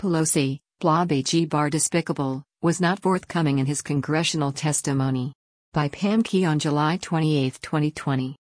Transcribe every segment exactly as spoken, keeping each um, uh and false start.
Pelosi, blah blah bar despicable, was not forthcoming in his congressional testimony. By Pam Key on July twenty-eighth, twenty twenty.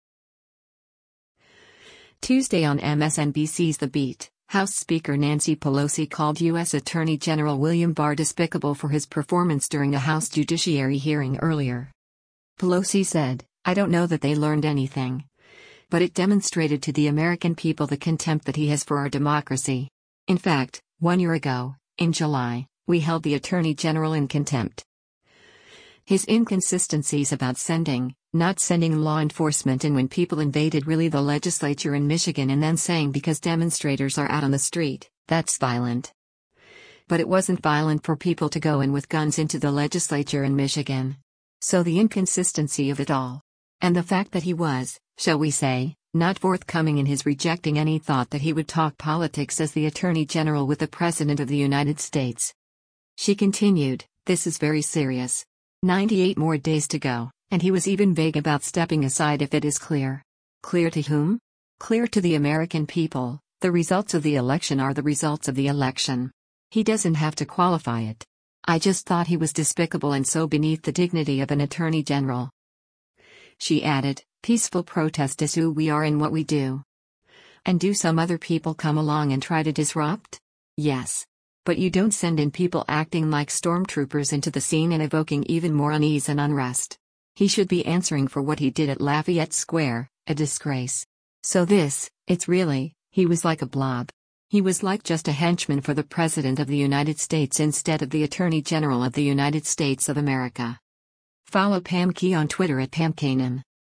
Tuesday on M S N B C's The Beat, House Speaker Nancy Pelosi called U S Attorney General William Barr despicable for his performance during a House Judiciary hearing earlier. Pelosi said, "I don't know that they learned anything. But it demonstrated to the American people the contempt that he has for our democracy. In fact, one year ago, in July, we held the Attorney General in contempt. His inconsistencies about sending, not sending law enforcement in when people invaded really the legislature in Michigan and then saying because demonstrators are out on the street, that's violent. But it wasn't violent for people to go in with guns into the legislature in Michigan. So the inconsistency of it all. And the fact that he was, shall we say, not forthcoming in his rejecting any thought that he would talk politics as the Attorney General with the President of the United States." She continued, "This is very serious. ninety-eight more days to go, and he was even vague about stepping aside if it is clear." Clear to whom? Clear to the American people. The results of the election are the results of the election. He doesn't have to qualify it. I just thought he was despicable and so beneath the dignity of an Attorney General." She added, "Peaceful protest is who we are and what we do. And do some other people come along and try to disrupt? Yes. But you don't send in people acting like stormtroopers into the scene and evoking even more unease and unrest. He should be answering for what he did at Lafayette Square, a disgrace. So this, it's really, he was like a blob. He was like just a henchman for the President of the United States instead of the Attorney General of the United States of America." Follow Pam Key on Twitter at Pam Kanan.